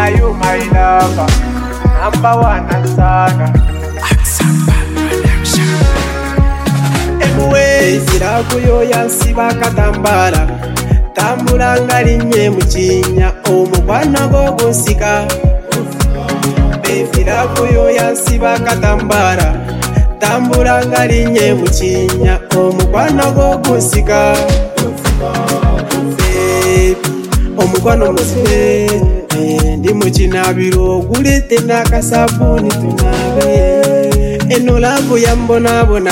are you my lover? Number one ansana. Emuwe zirakuyo yansiba katambala. Tambula ngalinye mukinya omugwana gogusika. Zirakuyo yansiba katambala. Tambula ngalinye mukinya omugwana gogusika. Omukwano musibe ndi mukinabiro gulete nakasabuni tunabe eno lavu yambonabona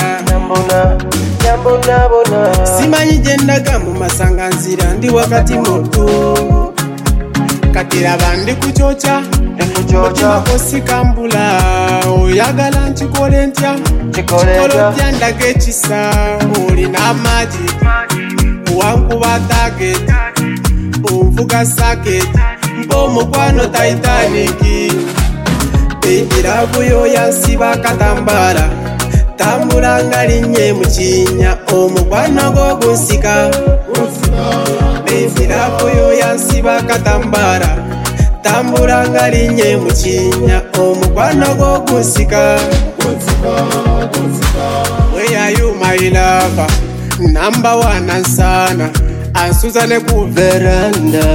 simanyi gyendaga mu masanganzira ndi wakati mutu katira bandi kucoca mutima kosikambula oyagala nkikole ntya kikolo byandaga ekisa olina amagi wankuba target umvuga saketi mpomukwano Titanic Iravuyo yansiba katambala tambula ngalinye mukinya omugwana gogusika Iravuyo yansiba katambala tambula ngalinye mukinya omugwana gogusika Where are you my lover? Number one ansana Ansuzane ku veranda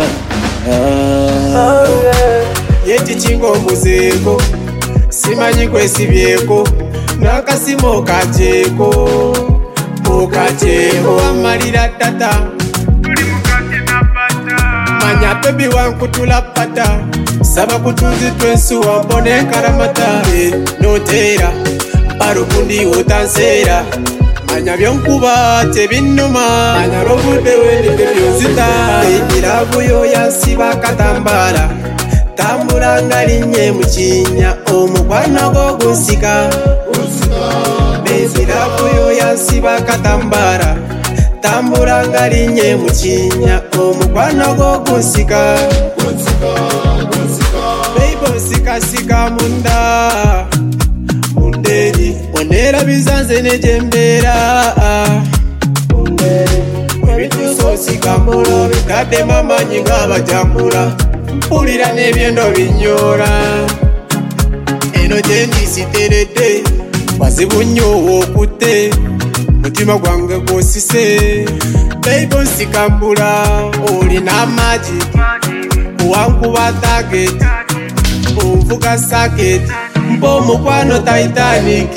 Yeti chingo muzeko Simanyi kwesibyeko Nakasimo kacheko Okacheko amalira tata Tuli mukate na pata Manya baby wankutula pata Saba kutunzi twensu wampone karamata Notera Parukundi utansera Manya byonkuba tebinuma Manya robude wende byonzita Iravuyo yansiba katambala Tambula ngalinye mukinya omugwana gogusika Iravuyo yansiba katambala Tambula ngalinye mukinya omugwana gogusika Baby sika munda Munderi onera bizanze nejembera Ebituso sikamulo bikade mamanyi ngabajambula Mpulira nebyendo binyora Eno gyendisiterede wazibu nnyo okute mutima gwange gwosise Baby nsikambula olina amagi wankuba target umvuga saketi mpomukwano Titanic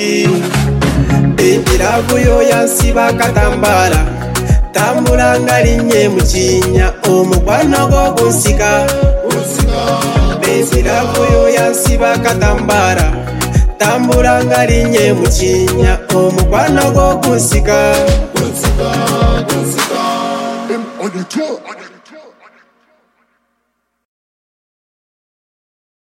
Iravuyo yansiba katambala tambula ngalinye mukinya omugwana gogusika Iravuyo yansiba katambala tambula ngalinye mukinya omugwana gogusika